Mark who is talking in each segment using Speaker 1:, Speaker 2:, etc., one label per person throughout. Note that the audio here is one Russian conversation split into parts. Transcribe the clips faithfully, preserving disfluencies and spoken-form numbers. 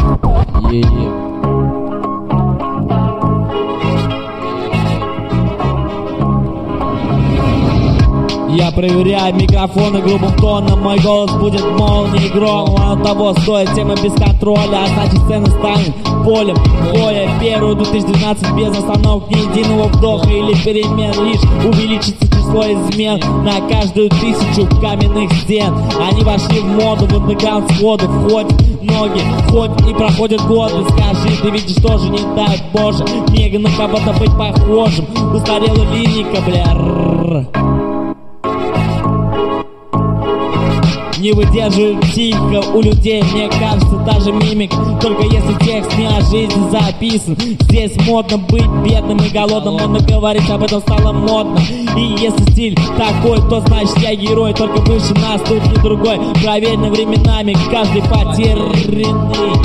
Speaker 1: Е-е. Я проверяю микрофоны грубым тоном. Мой голос будет молнией громом. От того стоит тема без контроля, а значит сцена станет полем боя. Первую две тысячи двенадцать без остановок, ни единого вдоха или перемен. Лишь увеличится число измен на каждую тысячу каменных стен. Они вошли в моду, в андеграунд сходу. Входят ноги, хоть и проходят годы. Скажи, ты видишь тоже, не дай Боже мне на кого-то быть похожим. Устарела лирика, бля. Не выдерживает психика у людей, мне кажется, даже мимик. Только если текст не о жизни записан. Здесь модно быть бедным и голодным. Модно говорить об этом стало модно. И если стиль такой, то значит я герой. Только выше нас, тут не другой. Проверено временами, каждый потерянный.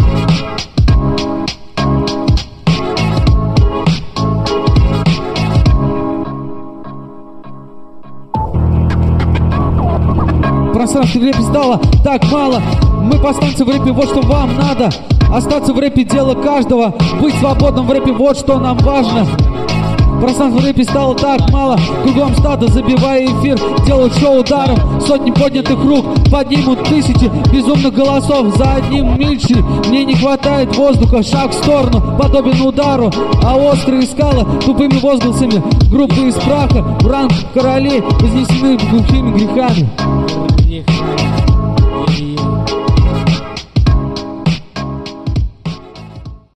Speaker 2: Пространство в рэпе стало так мало. Мы повстанцы в рэпе, вот что вам надо. Остаться в рэпе дело каждого. Быть свободным в рэпе, вот что нам важно. Пространство в рэпе стало так мало. Кругом стадо, забивая эфир, делают шоу ударом. Сотни поднятых рук поднимут тысячи безумных голосов за одним мильчи. Мне не хватает воздуха, шаг в сторону подобен удару. А острые скалы тупыми возгласами группы из праха в ранг королей вознесены глухими грехами.